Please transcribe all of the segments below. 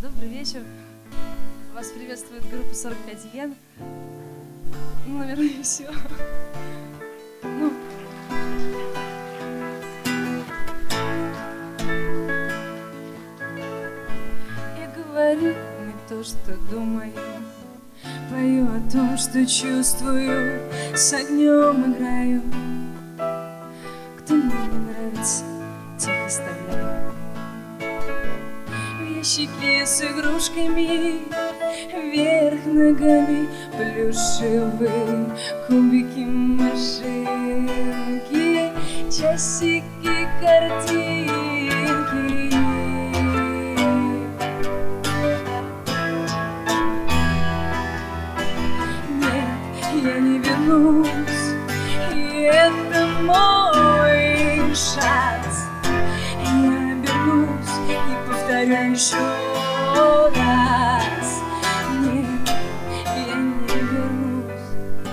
Добрый вечер. Вас приветствует группа 45 Йен. Ну, наверное, и все. Я говорю не то, что думаю, пою о том, что чувствую, с огнем играю. Кто мне не нравится, тех оставляю. В ящике с игрушками, вверх ногами, плюшевые кубики, машинки, часики, картинки. Нет, я не вернусь, и это мой шанс. Я обернусь и повторю еще раз. Нет, я не вернусь.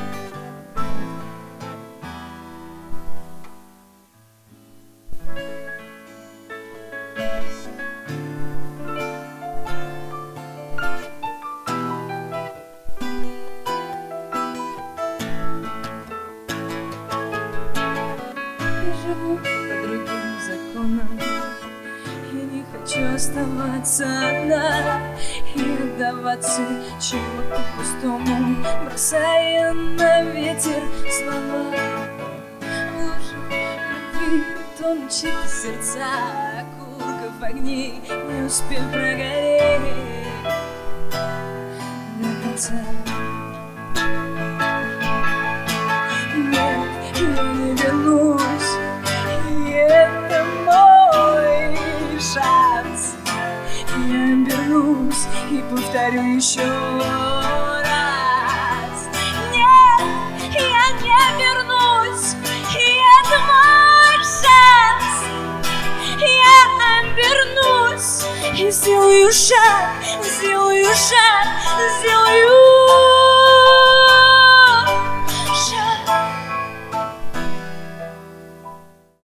Я живу по другим законам. Я не хочу оставаться одна и отдаваться чему-то пустому, бросая на ветер слова. В лужах любви тонут чьи-то сердца, окурков огней не успел прогореть до конца. Нет, я не вернусь, и это мой шанс. Я обернусь и повторю еще раз. Нет, я не вернусь, и это мой шанс. Я обернусь и сделаю шаг, сделаю шаг, сделаю